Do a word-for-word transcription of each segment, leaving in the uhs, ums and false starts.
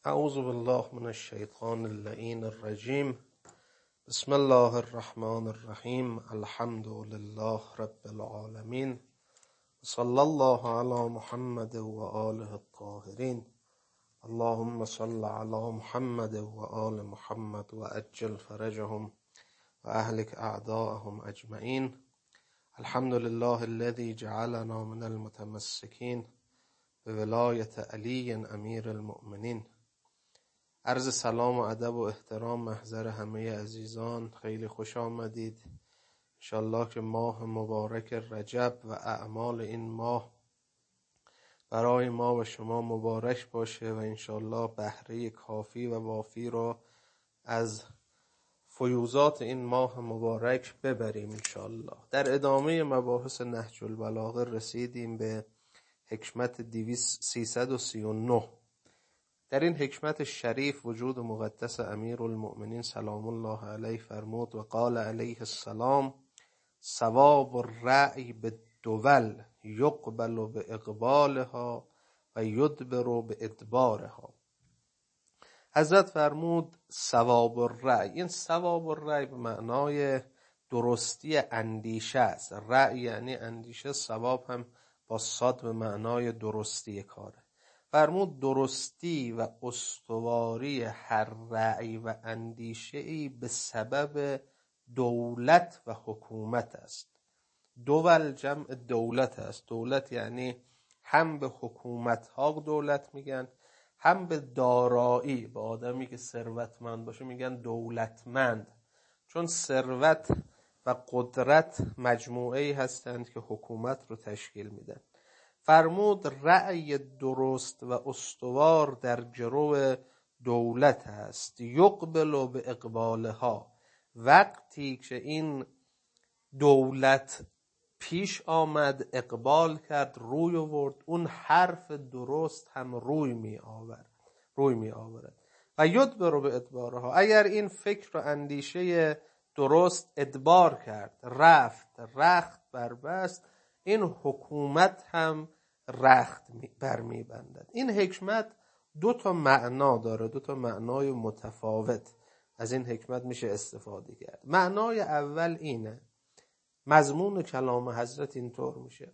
اعوذ بالله من الشیطان اللعین الرجیم. بسم الله الرحمن الرحیم. الحمد لله رب العالمین. صلی الله علی محمد و آله الطاهرین. اللهم صل علی محمد و آل محمد و عجل فرجهم و اهلک اعداءهم اجمعین. الحمد لله الذي جعلنا من المتمسکین بولایت علی امیر المؤمنین. عرض سلام و ادب و احترام محضر همه عزیزان، خیلی خوش آمدید. انشالله که ماه مبارک رجب و اعمال این ماه برای ما و شما مبارک باشه و انشالله بهره کافی و وافی رو از فیوزات این ماه مبارک ببریم انشالله. در ادامه مباحث نهج البلاغه رسیدیم به حکمت سیصد و سی و نه. در این حکمت شریف وجود مقدس امیر المؤمنین سلام الله علیه فرمود و قال علیه السلام: ثواب الرأی بالدول یقبل باقبالها و یدبر بادبارها. حضرت فرمود ثواب الرأی، این ثواب الرأی به معنای درستی اندیشه است. رأی یعنی اندیشه، ثواب هم با صاد به معنای درستی کاره. فرمود درستی و استواری هر رأی و اندیشه‌ای به سبب دولت و حکومت است. دول جمع دولت است. دولت یعنی هم به حکومت ها دولت میگن، هم به دارایی، به آدمی که ثروتمند باشه میگن دولتمند، چون ثروت و قدرت مجموعه‌ای هستند که حکومت رو تشکیل میدن. فرمود رأی درست و استوار در جرو دولت است. یقبل به اقبالها، وقتی که این دولت پیش آمد، اقبال کرد، روی آورد، اون حرف درست هم روی می آورد روی می آورد و یدبر به ادبارها. اگر این فکر و اندیشه درست ادبار کرد، رفت، رخت بربست، این حکومت هم رخت برمی بندد. این حکمت دو تا معنا داره، دو تا معنای متفاوت از این حکمت میشه استفاده کرد. معنای اول اینه، مضمون کلام حضرت اینطور میشه: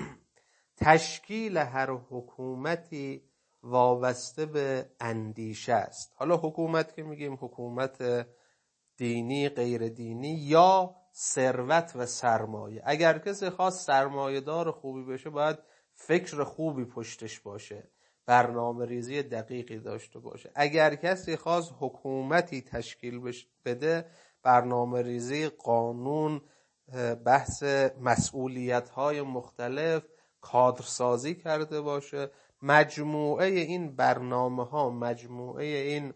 تشکیل هر حکومتی وابسته به اندیشه است. حالا حکومت که میگیم حکومت دینی، غیر دینی یا ثروت و سرمایه. اگر کسی خواست سرمایه دار خوبی بشه باید فکر خوبی پشتش باشه، برنامه ریزی دقیقی داشته باشه. اگر کسی خواست حکومتی تشکیل بده، برنامه ریزی، قانون، بحث مسئولیت های مختلف، کادرسازی کرده باشه. مجموعه این برنامه ها، مجموعه این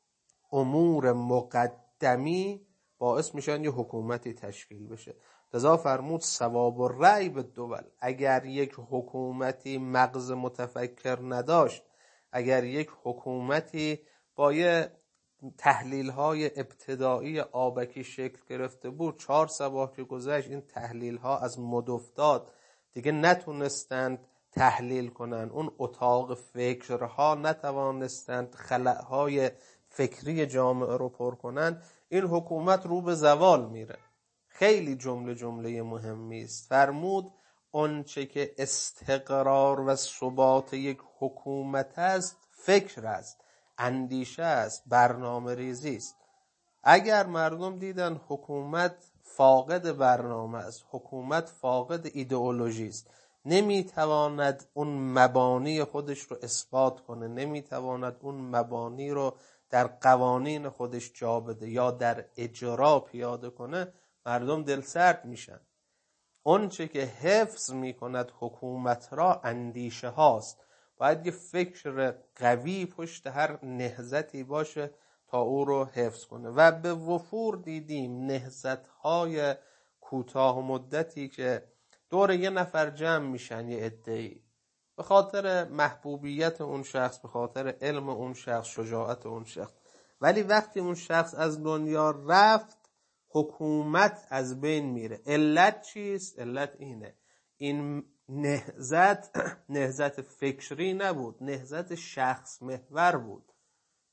امور مقدمی باعث میشن یه حکومتی تشکیل بشه. لذا فرمود ثواب الرأی بالدول. اگر یک حکومتی مغز متفکر نداشت، اگر یک حکومتی با یه تحلیل های ابتدایی آبکی شکل گرفته بود، چهار صباح که گذشت این تحلیل ها از مد افتاد، دیگه نتونستند تحلیل کنن، اون اتاق فکرها نتوانستند خلأهای فکری جامعه رو پر کنن، این حکومت رو به زوال میره. خیلی جمله جمله مهمی است. فرمود آنچه که استقرار و ثبات یک حکومت است فکر است، اندیشه است، برنامه ریزی است. اگر مردم دیدن حکومت فاقد برنامه است، حکومت فاقد ایدئولوژی است، نمیتواند اون مبانی خودش رو اثبات کنه، نمیتواند اون مبانی رو در قوانین خودش جا بده یا در اجرا پیاده کنه، مردم دل سرد میشن. اون چه که حفظ میکند حکومت را اندیشه هاست. باید یه فکر قوی پشت هر نهضتی باشه تا او رو حفظ کنه. و به وفور دیدیم نهضت‌های کوتاه مدتی که دور یه نفر جمع میشن، یه عده‌ای، به خاطر محبوبیت اون شخص، به خاطر علم اون شخص، شجاعت اون شخص، ولی وقتی اون شخص از دنیا رفت حکومت از بین میره. علت چیست؟ علت اینه، این نهضت نهضت فکری نبود، نهضت شخص محور بود.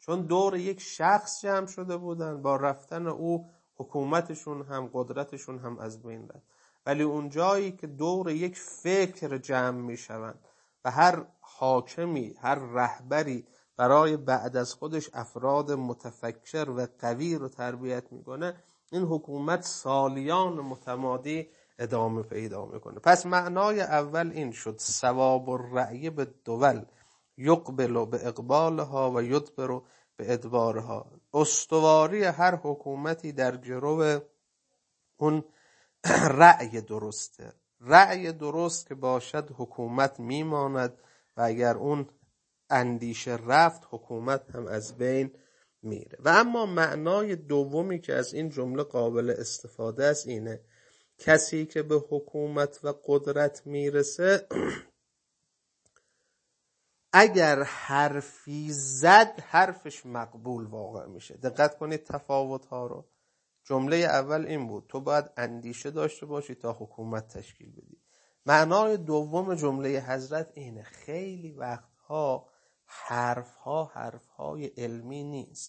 چون دور یک شخص جمع شده بودن، با رفتن او حکومتشون هم قدرتشون هم از بین رفت. ولی اون جایی که دور یک فکر جمع میشوند و هر حاکمی، هر رهبری برای بعد از خودش افراد متفکر و قوی رو تربیت میکنه، این حکومت سالیان متمادی ادامه پیدا میکنه. پس معنای اول این شد: ثواب الرأی به دول یقبل به اقبالها و یدبر به ادبارها. استواری هر حکومتی در گرو اون رأی درسته. رأی درست که باشد حکومت میماند و اگر اون اندیشه رفت حکومت هم از بین میره. و اما معنای دومی که از این جمله قابل استفاده است اینه: کسی که به حکومت و قدرت میرسه اگر حرفی زد حرفش مقبول واقع میشه. دقت کنید تفاوت ها رو. جمله اول این بود: تو باید اندیشه داشته باشی تا حکومت تشکیل بدی. معنای دوم جمله حضرت اینه: خیلی وقتها حرفها حرفهای علمی نیست،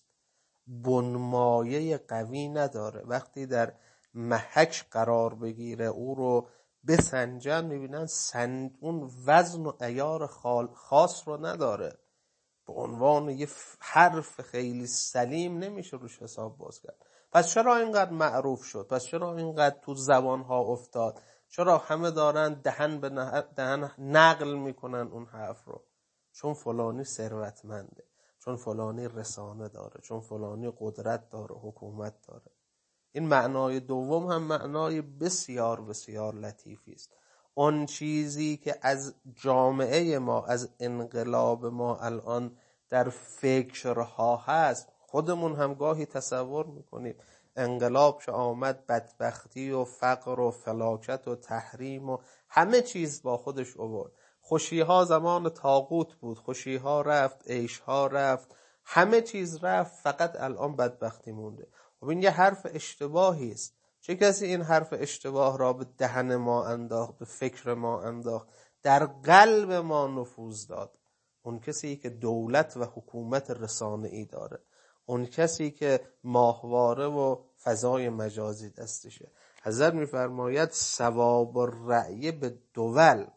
بنمایه قوی نداره. وقتی در محک قرار بگیره او رو بسنجن میبینن سنج اون وزن و عیار خاص رو نداره. به عنوان یه حرف خیلی سلیم نمیشه روش حساب باز کرد. پس چرا اینقدر معروف شد؟ پس چرا اینقدر تو زبانها افتاد؟ چرا همه دارن دهن به دهن نقل میکنن اون حرف رو؟ چون فلانی ثروتمنده، چون فلانی رسانه داره، چون فلانی قدرت داره، حکومت داره. این معنای دوم هم معنای بسیار بسیار لطیفی است. اون چیزی که از جامعه ما، از انقلاب ما الان در فکرها هست، خودمون هم گاهی تصور میکنیم انقلاب که آمد بدبختی و فقر و فلاکت و تحریم و همه چیز با خودش آورد. خوشیها زمان طاغوت بود، خوشیها رفت، عیشها رفت، همه چیز رفت، فقط الان بدبختی مونده. خب این یه حرف اشتباهی است. چه کسی این حرف اشتباه را به دهن ما انداخت، به فکر ما انداخت، در قلب ما نفوذ داد؟ اون کسی که دولت و حکومت رسانه‌ای داره، اون کسی که ماهواره و فضای مجازی دستشه. حضرت میفرماید ثواب الرأی به دول،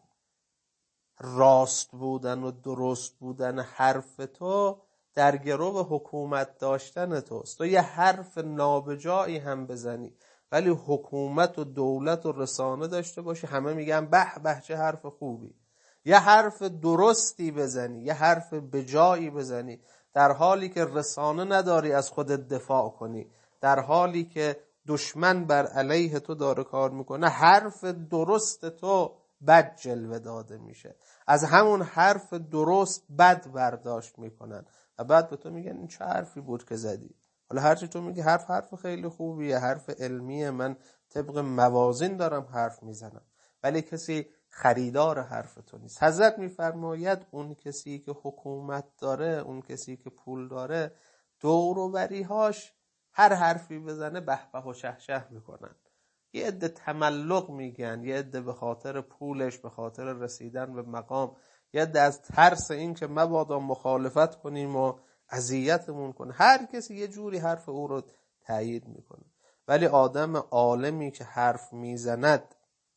راست بودن و درست بودن حرف تو در گرو حکومت داشتن توست. تو یه حرف نابجایی هم بزنی ولی حکومت و دولت و رسانه داشته باشی، همه میگن به به چه حرف خوبی. یه حرف درستی بزنی، یه حرف بجایی بزنی، در حالی که رسانه نداری از خودت دفاع کنی، در حالی که دشمن بر علیه تو داره کار میکنه، حرف درست تو بد جلوه داده میشه. از همون حرف درست بد برداشت میکنن و بعد به تو میگن این چه حرفی بود که زدی. حالا هرچی تو میگی حرف حرف خیلی خوبیه، حرف علمیه، من طبق موازین دارم حرف میزنم، ولی کسی خریدار حرف تو نیست. حضرت میفرماید اون کسی که حکومت داره، اون کسی که پول داره، دور و بریهاش هر حرفی بزنه به به و شه شه میکنن. یه عده تملق میگن، یه عده به خاطر پولش، به خاطر رسیدن به مقام، یه عده از ترس این که مبادا مخالفت کنیم و اذیتمون کنه، هر کسی یه جوری حرف او رو تایید میکنه. ولی آدم عالمی که حرف میزند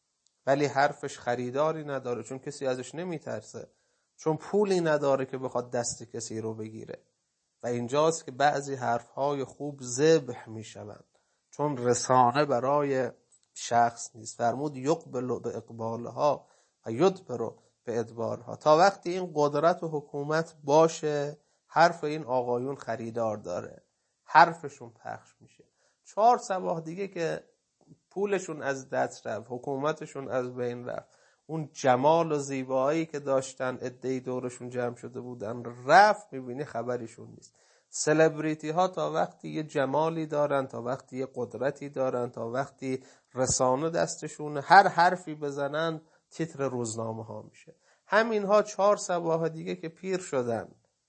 ولی حرفش خریداری نداره، چون کسی ازش نمیترسه، چون پولی نداره که بخواد دست کسی رو بگیره. و اینجاست که بعضی حرفهای خوب ذبح میشوند، چون رسانه برای شخص نیست. فرمود یقبل به اقبالها و یدبر به ادبارها. تا وقتی این قدرت و حکومت باشه، حرف این آقایون خریدار داره، حرفشون پخش میشه. چهار صباح دیگه که پولشون از دست رفت، حکومتشون از بین رفت، اون جمال و زیبایی که داشتن عده‌ای دورشون جمع شده بودن رفت، میبینی خبریشون نیست. سلبریتی ها تا وقتی یه جمالی دارن، تا وقتی یه قدرتی دارن، تا وقتی رسانه دستشون، هر حرفی بزنن تیتر روزنامه ها میشه. همین ها چهار صباح دیگه که پیر شدن،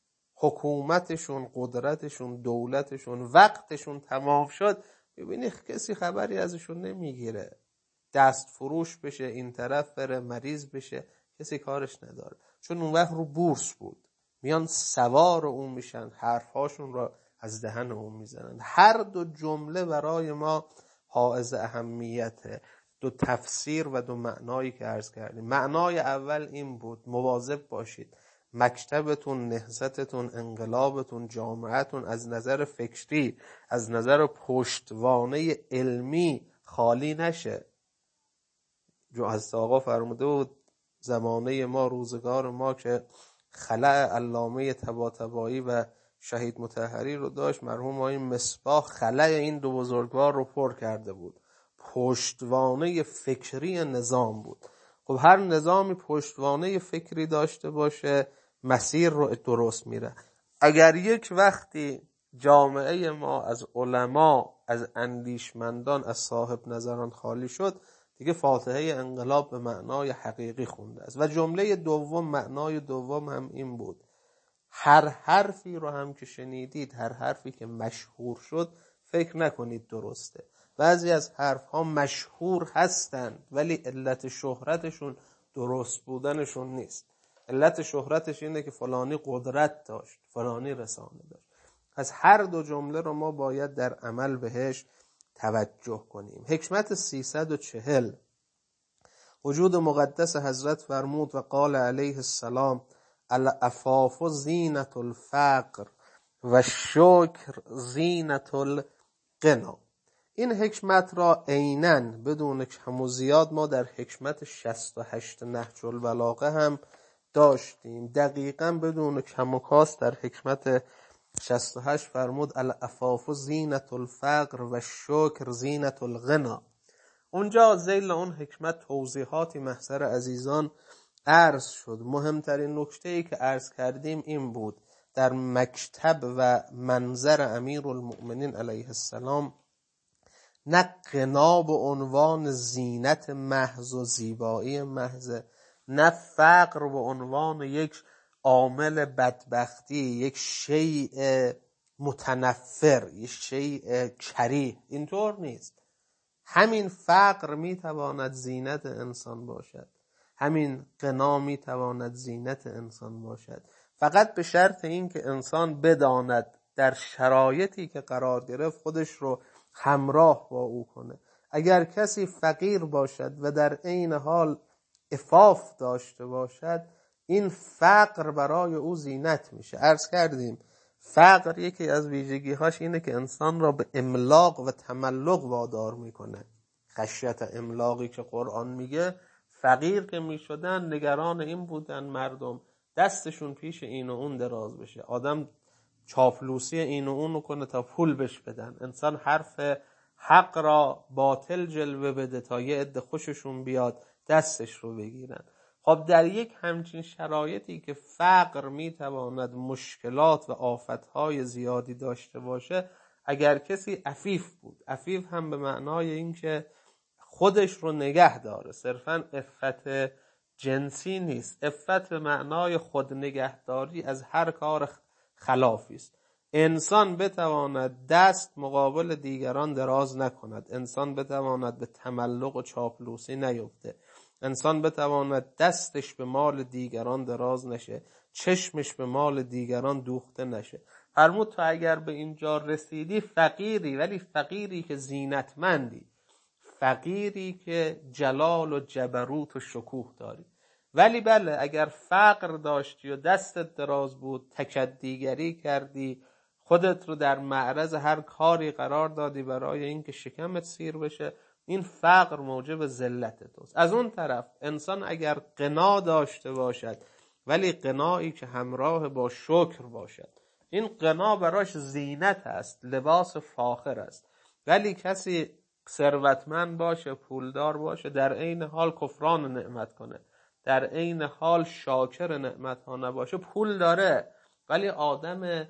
حکومتشون، قدرتشون، دولتشون، وقتشون تمام شد، ببینی کسی خبری ازشون نمیگیره. دست فروش بشه، این طرف بره، مریض بشه، کسی کارش نداره. چون اون وقت رو بورس بود، میان سوار اون میشن، حرفهاشون را از دهن اون میزنن. هر دو جمله برای ما حائز اهمیته، دو تفسیر و دو معنایی که عرض کردیم. معنای اول این بود مواظب باشید مکتبتون، نهضتتون، انقلابتون، جامعتون از نظر فکری، از نظر پشتوانه علمی خالی نشه. جو از آقا فرموده بود زمانه ما، روزگار ما که خلأ علامه طباطبایی و شهید مطهری رو داشت، مرحوم آقای مصباح خلأ این دو بزرگوار رو پر کرده بود. پشتوانه فکری نظام بود. خب هر نظامی پشتوانه فکری داشته باشه مسیر رو درست میره. اگر یک وقتی جامعه ما از علما، از اندیشمندان، از صاحب نظران خالی شد، دیگه فاتحه انقلاب به معنای حقیقی خونده است. و جمله دوم، معنای دوم هم این بود هر حرفی رو هم که شنیدید، هر حرفی که مشهور شد فکر نکنید درسته. بعضی از حرف ها مشهور هستند ولی علت شهرتشون درست بودنشون نیست. علت شهرتش اینه که فلانی قدرت داشت، فلانی رسانه داشت. از هر دو جمله رو ما باید در عمل بهش توجه کنیم. حکمت سیصد و چهل، وجود مقدس حضرت فرمود و قال علیه السلام العفاف زینت الفقر و شکر زینت الغنا. این حکمت را عیناً بدون کم و زیاد ما در حکمت شصت و هشت نهج البلاغه هم داشتیم. دقیقاً بدون کم و کاست در حکمت شصت و هشت فرمود العفاف زینت الفقر و شکر زینت الغنا. اونجا ذیل اون حکمت توضیحاتی محضر عزیزان عرض شد. مهمترین نکته‌ای که عرض کردیم این بود در مکتب و منظر امیرالمؤمنین علیه السلام نه غنا به عنوان زینت محض و زیبایی محض، نه فقر به عنوان یک عامل بدبختی، یک شیء متنفر، یک شیء کریه. اینطور نیست. همین فقر میتواند زینت انسان باشد، همین غنا میتواند زینت انسان باشد، فقط به شرط این که انسان بداند در شرایطی که قرار گرفت خودش رو همراه با او کنه. اگر کسی فقیر باشد و در عین حال عفاف داشته باشد، این فقر برای او زینت میشه. عرض کردیم فقر یکی از ویژگی‌هاش اینه که انسان را به املاق و تملق وادار میکنه. خشیت املاقی که قرآن میگه، فقیر که میشدن نگران این بودن مردم دستشون پیش این و اون دراز بشه، آدم چاپلوسی این و اون رو کنه تا پول بش بدن، انسان حرف حق را باطل جلوه بده تا یه عده خوششون بیاد دستش رو بگیرن. خب در یک همچین شرایطی که فقر میتواند مشکلات و آفتهای زیادی داشته باشه، اگر کسی عفیف بود، عفیف هم به معنای این که خودش رو نگه داره، صرفاً عفت جنسی نیست، عفت به معنای خود نگهداری از هر کار خلافی است. انسان بتواند دست مقابل دیگران دراز نکند، انسان بتواند به تملق و چاپلوسی نیفته، انسان بتواند دستش به مال دیگران دراز نشه، چشمش به مال دیگران دوخته نشه. فرمود تو اگر به اینجا رسیدی فقیری، ولی فقیری که زینتمندی، فقیری که جلال و جبروت و شکوه داری. ولی بله اگر فقر داشتی و دستت دراز بود، تکدیگری کردی، خودت رو در معرض هر کاری قرار دادی برای اینکه شکمت سیر بشه، این فقر موجب ذلت توست. از اون طرف انسان اگر غنا داشته باشد ولی غنایی که همراه با شکر باشد، این غنا براش زینت است، لباس فاخر است. ولی کسی ثروتمند باشه، پولدار باشه، در عین حال کفران نعمت کنه، در عین حال شاکر نعمت ها نباشه، پول داره ولی آدم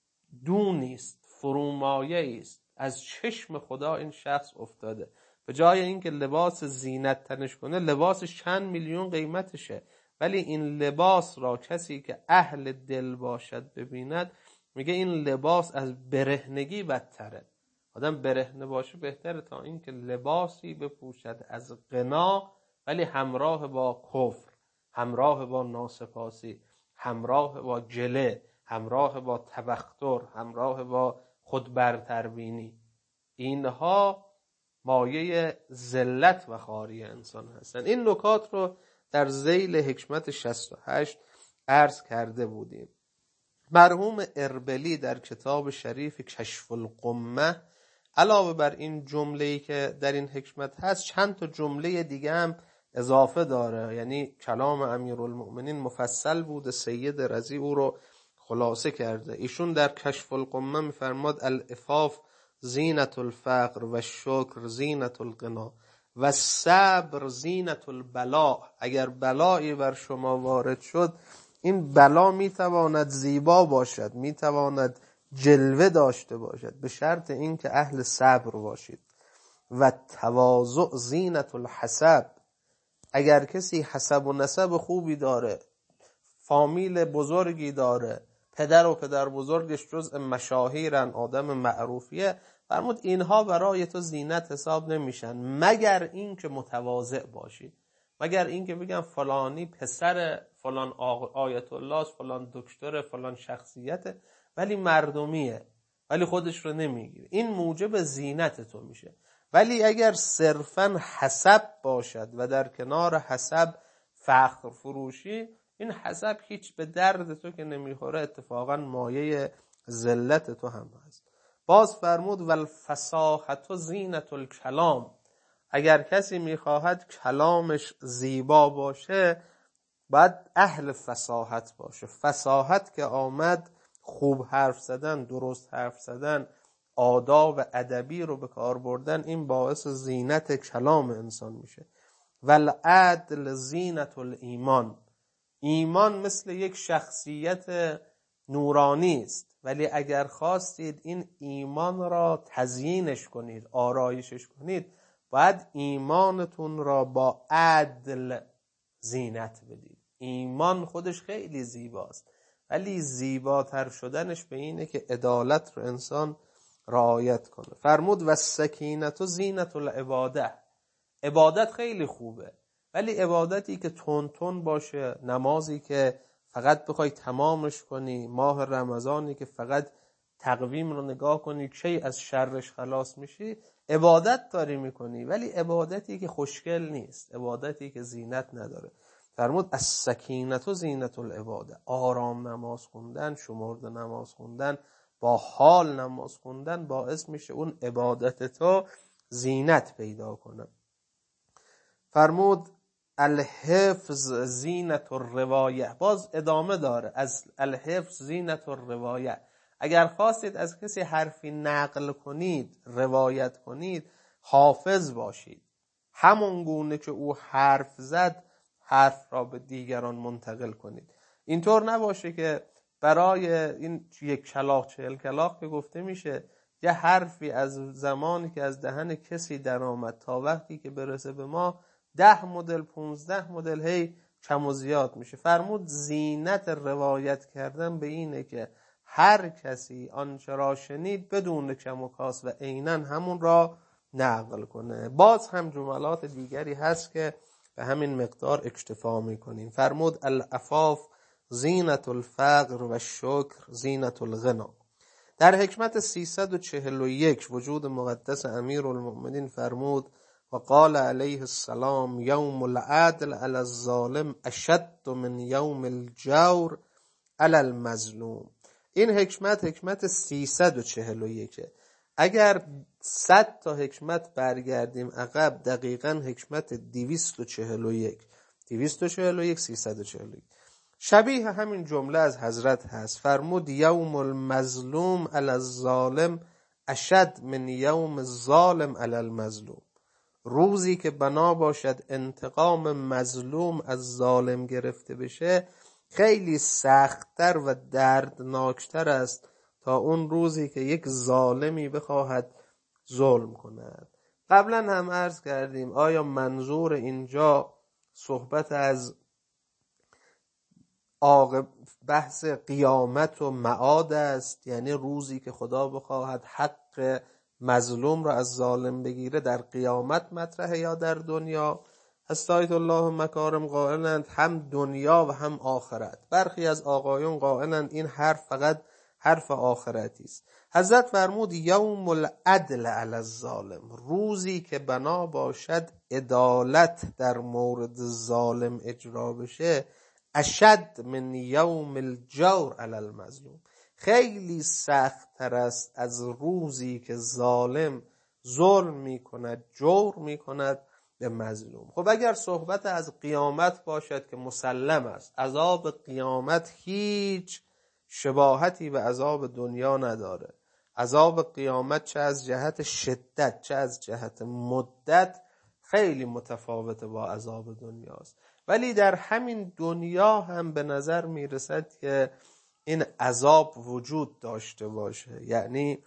دونی است، فرومایه است، از چشم خدا این شخص افتاده. به جای اینکه لباس زینت تنش کنه، لباسش چند میلیون قیمتشه، ولی این لباس را کسی که اهل دل باشد ببیند، میگه این لباس از برهنگی بدتره. آدم برهنه باشه بهتره تا اینکه لباسی بپوشد از غنا ولی همراه با کفر، همراه با ناسپاسی، همراه با جله، همراه با تبختر، همراه با خودبرتربینی، اینها مایه ذلت و خواری انسان هستند. این نکات رو در ذیل حکمت شصت و هشت عرض کرده بودیم. مرحوم اربلی در کتاب شریف کشف الغمه علاوه بر این جمله‌ای که در این حکمت هست چند تا جمله دیگه هم اضافه داره، یعنی کلام امیرالمؤمنین مفصل بوده، سید رضی او رو خلاصه کرده. ایشون در کشف الغمه میفرماد العفاف زینت الفقر و شکر زینت الغنا و صبر زینت البلاء. اگر بلایی بر شما وارد شد، این بلا میتواند زیبا باشد، میتواند جلوه داشته باشد، به شرط اینکه اهل صبر باشید. و تواضع زینت الحسب. اگر کسی حسب و نسب خوبی داره، فامیل بزرگی داره، پدر و پدر بزرگش جزء مشاهیرن، آدم معروفیه، فرمود اینها برای تو زینت حساب نمیشن، مگر این که متواضع باشی، مگر این که بگم فلانی پسر فلان آیت الله، فلان دکتر، فلان شخصیت، ولی مردمیه، ولی خودش رو نمیگیره، این موجب زینت تو میشه. ولی اگر صرفاً حسب باشد و در کنار حسب فخر فروشی، این حسب هیچ به درد تو که نمیخوره، اتفاقاً مایه ذلت تو هم هست. باز فرمود والفصاحة زینت الکلام. اگر کسی میخواهد کلامش زیبا باشه، باید اهل فصاحت باشه. فصاحت که آمد، خوب حرف زدن، درست حرف زدن، آداب ادبی رو به کار بردن، این باعث زینت کلام انسان میشه. والعدل زینت الایمان. ایمان مثل یک شخصیت نورانی است، ولی اگر خواستید این ایمان را تزیینش کنید، آرایشش کنید، باید ایمانتون را با عدل زینت بدید. ایمان خودش خیلی زیباست، ولی زیباتر شدنش به اینه که عدالت رو انسان رعایت کنه. فرمود و سکینت و زینت العباده. عبادت خیلی خوبه، ولی عبادتی که تون تون باشه، نمازی که فقط بخوای تمامش کنی، ماه رمضانی که فقط تقویم رو نگاه کنی کی از شرش خلاص میشی، عبادت داری میکنی، ولی عبادتی که خوشگل نیست، عبادتی که زینت نداره. فرمود از سکینت و زینت العباده. آرام نماز خوندن، شمرده نماز خوندن، با حال نماز خوندن باعث میشه اون عبادت تو زینت پیدا کنه. فرمود الحفظ زینت الروایه. باز ادامه داره، از الحفظ زینت الروایه. اگر خواستید از کسی حرفی نقل کنید، روایت کنید، حافظ باشید. همون گونه که او حرف زد، حرف را به دیگران منتقل کنید. اینطور نباشه که برای این یک کلاغ چهل کلاغ که گفته میشه، یه حرفی از زمانی که از دهن کسی در آمد تا وقتی که برسه به ما، ده مدل پونزده مدل هی کم و زیاد میشه. فرمود زینت روایت کردن به اینه که هر کسی آنچه را شنید بدون کم و کاس و عیناً همون را نقل کنه. باز هم جملات دیگری هست که به همین مقدار اکتفا میکنیم. فرمود العفاف زینت الفقر و شکر زینت الغنا. در حکمت سیصد و چهل و یک وجود مقدس امیرالمؤمنین فرمود و قال علیه السلام یوم العدل علی الظالم اشد من یوم الجور علی المظلوم. این حکمت حکمت سیصد و چهل و یک. اگر صد تا حکمت برگردیم عقب، دقیقاً حکمت دویست و چهل و یک دویست و چهل و یک سیصد و چهل و یک شبیه همین جمله از حضرت هست. فرمود یوم المظلوم علی الظالم اشد من یوم الظالم علی المظلوم. روزی که بنا باشد انتقام مظلوم از ظالم گرفته بشه، خیلی سخت‌تر و دردناکتر است تا اون روزی که یک ظالمی بخواهد ظلم کند. قبلا هم عرض کردیم آیا منظور اینجا صحبت از بحث قیامت و معاد است، یعنی روزی که خدا بخواهد حق مظلوم را از ظالم بگیره در قیامت مطرحه یا در دنیا؟ حضرت آیت الله مکارم قائلند هم دنیا و هم آخرت. برخی از آقایون قائلند این حرف فقط حرف آخرتی است. حضرت فرمود یوم العدل علی الظالم، روزی که بنا باشد عدالت در مورد ظالم اجرا بشه، اشد من یوم الجور علی المظلوم، خیلی سخت تر است از روزی که ظالم ظلم می کند، جور می کند به مظلوم. خب اگر صحبت از قیامت باشد که مسلم است، عذاب قیامت هیچ شباهتی به عذاب دنیا نداره. عذاب قیامت چه از جهت شدت چه از جهت مدت خیلی متفاوته با عذاب دنیاست. ولی در همین دنیا هم به نظر می رسد که این عذاب وجود داشته باشه. یعنی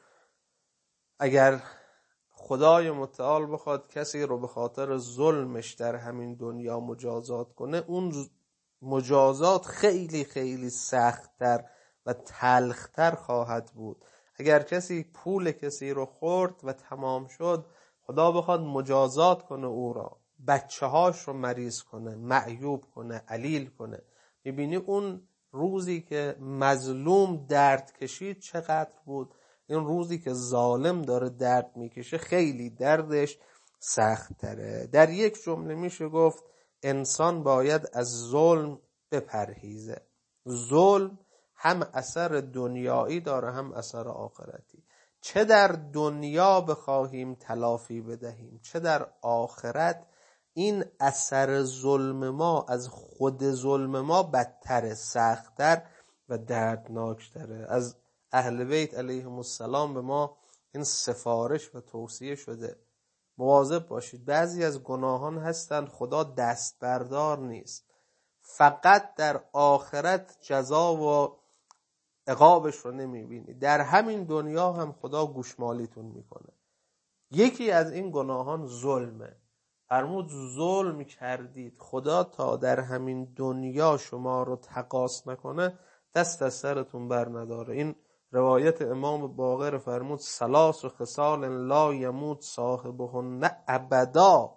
اگر خدای متعال بخواد کسی رو به خاطر ظلمش در همین دنیا مجازات کنه، اون مجازات خیلی خیلی سخت‌تر و تلختر خواهد بود. اگر کسی پول کسی رو خورد و تمام شد، خدا بخواد مجازات کنه او را، بچه هاش رو مریض کنه، معیوب کنه، علیل کنه، میبینی اون روزی که مظلوم درد کشید چقدر بود. این روزی که ظالم داره درد میکشه خیلی دردش سخت تره. در یک جمله میشه گفت انسان باید از ظلم بپرهیزه. ظلم هم اثر دنیایی داره هم اثر آخرتی. چه در دنیا بخواهیم تلافی بدهیم چه در آخرت، این اثر ظلم ما از خود ظلم ما بدتر، سختتر و دردناکتره. از اهل بیت علیهم السلام به ما این سفارش و توصیه شده مواظب باشید. بعضی از گناهان هستند خدا دست بردار نیست، فقط در آخرت جزا و عقابش رو نمیبینی، در همین دنیا هم خدا گوشمالیتون میکنه. یکی از این گناهان ظلمه. فرمود ظلم کردید، خدا تا در همین دنیا شما رو تقاص نکنه دست از سرتون بر نداره. این روایت امام باقر فرمود ثلاث خصال لا یموت صاحبهن ابدا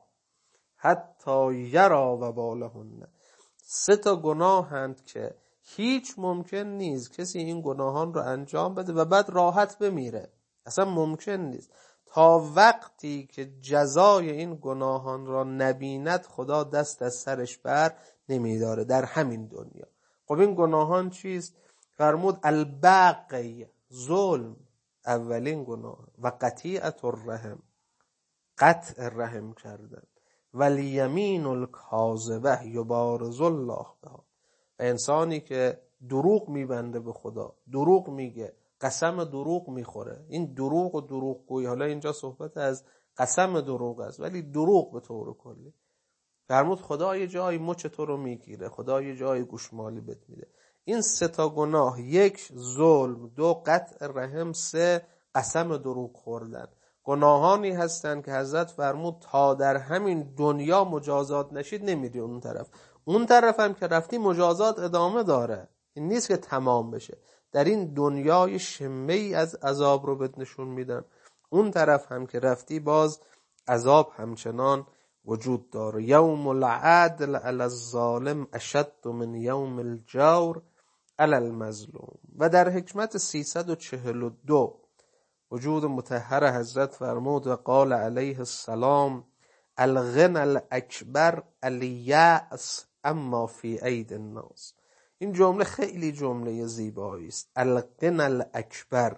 حتی یرا وبالهن. سه تا گناه هند که هیچ ممکن نیست کسی این گناهان رو انجام بده و بعد راحت بمیره، اصلا ممکن نیست. تا وقتی که جزای این گناهان را نبیند خدا دست از سرش بر نمیداره در همین دنیا. خب این گناهان چیست؟ فرمود البغی، ظلم اولین گناه، و قطیعت الرحم، قطع رحم کردن، و الیمین الکاذبه یبارز الله بها، انسانی که دروغ میبنده به خدا، دروغ میگه، قسم دروغ میخوره. این دروغ و دروغ گویی، حالا اینجا صحبت از قسم دروغ است ولی دروغ به طور کلی. فرمود خدا یه جایی مچ تو رو میگیره، خدا یه جایی گوشمالی بهت میده. این سه تا گناه، یک ظلم، دو قطع رحم، سه قسم دروغ خوردن، گناهانی هستند که حضرت فرمود تا در همین دنیا مجازات نشید نمیری اون طرف. اون طرف هم که رفتی مجازات ادامه داره، این نیست که تمام بشه. در این دنیای شمه ای از عذاب رو بهت نشون میدن، اون طرف هم که رفتی باز عذاب همچنان وجود داره. یوم العدل علی الظالم اشد من یوم الجور علی المظلوم. و در حکمت سیصد و چهل و دو وجود مطهر حضرت فرمود و قال علیه السلام الغنى الاکبر الیأس اما فی اید الناس. این جمله خیلی جمله زیبایی است. الغنى الاکبر،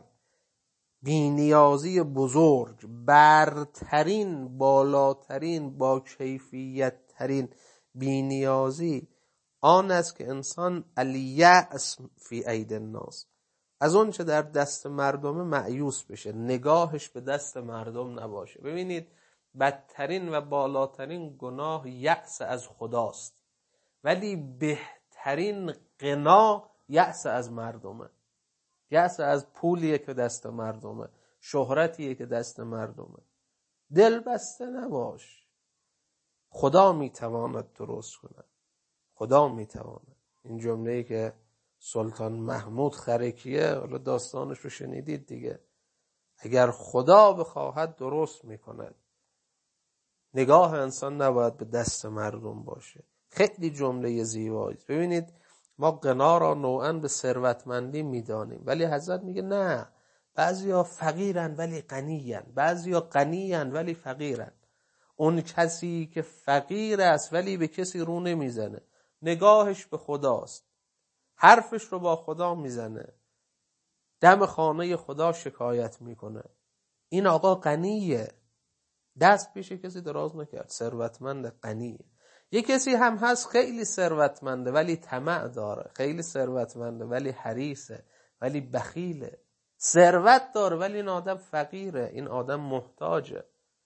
بی‌نیازی بزرگ، برترین، بالاترین، با کیفیت ترین بی‌نیازی آن است که انسان الیأس فی اید الناس، از اون چه در دست مردم مایوس بشه، نگاهش به دست مردم نباشه. ببینید بدترین و بالاترین گناه یأس از خداست، ولی بهترین غنا یأس از مردمه. یأس از پولیه که دست مردمه، شهرتیه که دست مردمه. دل بسته نباش، خدا میتواند درست کنه، خدا میتواند. این جمله‌ای که سلطان محمود خرکیه، حالا داستانش رو شنیدید دیگه، اگر خدا بخواهد درست میکند. نگاه انسان نباید به دست مردم باشه. خیلی جمله زیبایی. ببینید ما غنا را نوعاً به ثروتمندی میدانیم، ولی حضرت میگه نه، بعضیا فقیرن ولی غنیین، بعضیا غنیین ولی فقیرن. اون کسی که فقیر است ولی به کسی رو نمیزنه، نگاهش به خداست، حرفش رو با خدا میزنه، دم خانه خدا شکایت میکنه، این آقا غنیه، دست پیش کسی دراز نکرد، ثروتمند غنیه. یه کسی هم هست خیلی ثروتمنده ولی طمع داره، خیلی ثروتمنده ولی حریصه، ولی بخیله. ثروت داره ولی این آدم فقیره، این آدم محتاجه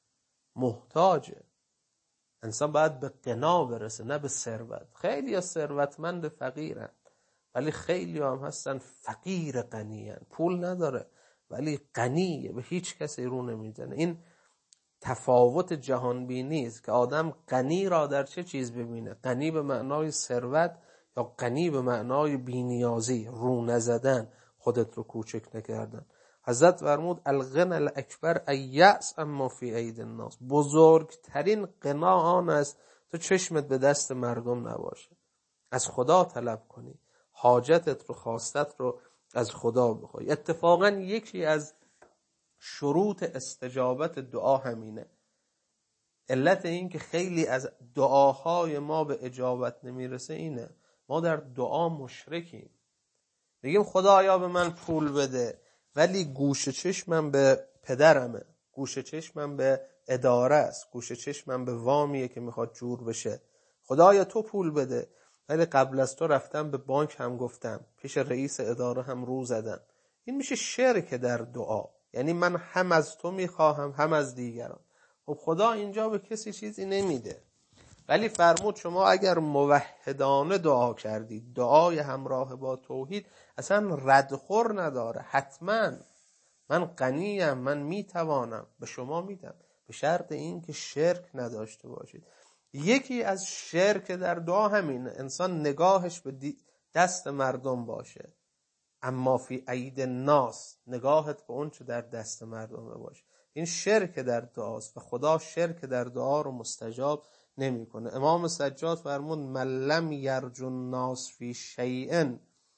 محتاجه انسان باید به غنا برسه، نه به ثروت. خیلی ها ثروتمند فقیرن، ولی خیلی هم هستن فقیر غنیان، پول نداره ولی غنیه، به هیچ کسی رو نمیزنه. این تفاوت جهان بینی است که آدم غنی را در چه چیز ببینه، غنی به معنای ثروت یا غنی به معنای بی‌نیازی، رو نزدن، خودت رو کوچک نکردن. حضرت فرمود الغنى الاکبر ایأس اما فی اید الناس، بزرگترین غنا آن است تو چشمت به دست مردم نباشه، از خدا طلب کنی، حاجتت رو، خواستت رو از خدا بخوای. اتفاقا یکی از شروط استجابت دعا همینه. علت این که خیلی از دعاهای ما به اجابت نمیرسه اینه، ما در دعا مشرکیم. میگیم خدایا به من پول بده، ولی گوش چشمم به پدرمه، گوش چشمم به اداره است، گوش چشمم به وامیه که میخواد جور بشه. خدایا تو پول بده، ولی قبل از تو رفتم به بانک هم گفتم، پیش رئیس اداره هم رو زدم. این میشه شرک در دعا، یعنی من هم از تو میخواهم هم از دیگران. خب خدا اینجا به کسی چیزی نمیده، ولی فرمود شما اگر موحدانه دعا کردید، دعای همراه با توحید، اصلا ردخور نداره. حتما من غنیم، من میتوانم، به شما میدم، به شرط این که شرک نداشته باشید. یکی از شرک در دعا همین، انسان نگاهش به دست مردم باشه. اما فی اید الناس، نگاهت به اون چه در دست مردم باشه. این شرک در دعاست و خدا شرک در دعا رو مستجاب نمیکنه. امام سجاد فرمود من لم یرجو الناس فی شیء،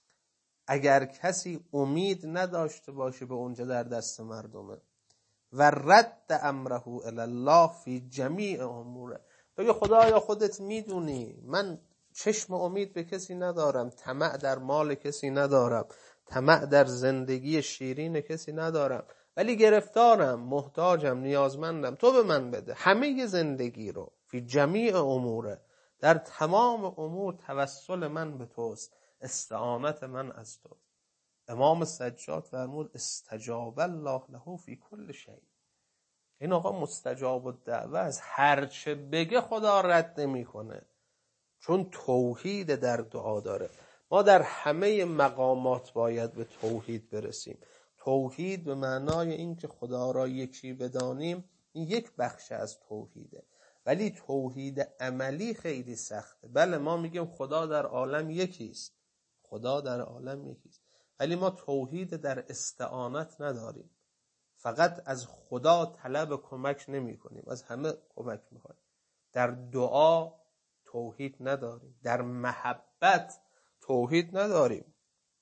اگر کسی امید نداشته باشه به اونجا در دست مردمه، و رد امره الی الله فی جمیع اموره، بگه خدایا خودت میدونی من چشم امید به کسی ندارم، طمع در مال کسی ندارم، طمع در زندگی شیرین کسی ندارم، ولی گرفتارم، محتاجم، نیازمندم، تو به من بده همه زندگی رو. فی جمیع اموره، در تمام امور توسل من به توست، استعانت من از تو. امام سجاد فرمود استجاب الله له فی کل شیء. این آقا مستجاب الدعوه از هر چه بگه خدا رد نمیکنه، چون توحید در دعا داره. ما در همه مقامات باید به توحید برسیم. توحید به معنای این که خدا را یکی بدانیم، این یک بخش از توحیده، ولی توحید عملی خیلی سخته. بله ما میگیم خدا در عالم یکیست، خدا در عالم یکیست، ولی ما توحید در استعانت نداریم. فقط از خدا طلب کمک نمی کنیم، از همه کمک میخوایم. در دعا توحید نداریم، در محبت توحید نداریم.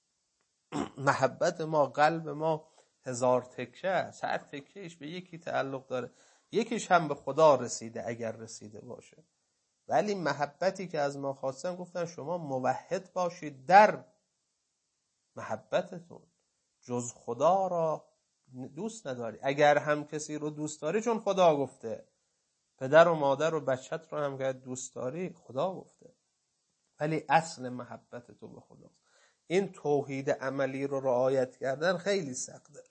محبت ما، قلب ما هزار تکه است، هر تکهش به یکی تعلق داره، یکیش هم به خدا رسیده اگر رسیده باشه. ولی محبتی که از ما خواستن، گفتن شما موحد باشید در محبتتون، جز خدا را دوست نداری. اگر هم کسی رو دوست داری، چون خدا گفته، پدر و مادر و بچت رو هم که دوست داری، خدا گفته، ولی اصل محبت تو به خداست. این توحید عملی رو رعایت کردن خیلی سخته.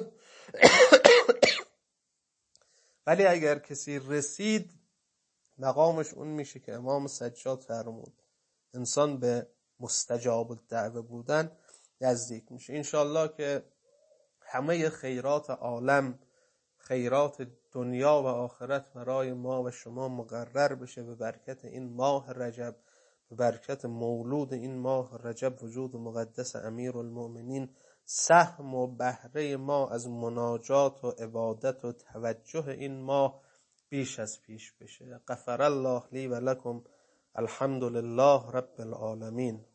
ولی اگر کسی رسید، مقامش اون میشه که امام سجاد فرمود، انسان به مستجاب الدعوه بودن نزدیک میشه. انشالله که همه خیرات عالم، خیرات دنیا و آخرت برای ما و شما مقرر بشه به برکت این ماه رجب، به برکت مولود این ماه رجب، وجود مقدس امیرالمؤمنین. سهم و بهره ما از مناجات و عبادت و توجه این ماه بیش از پیش بشه. غفر الله لی و لکم، الحمد لله رب العالمین.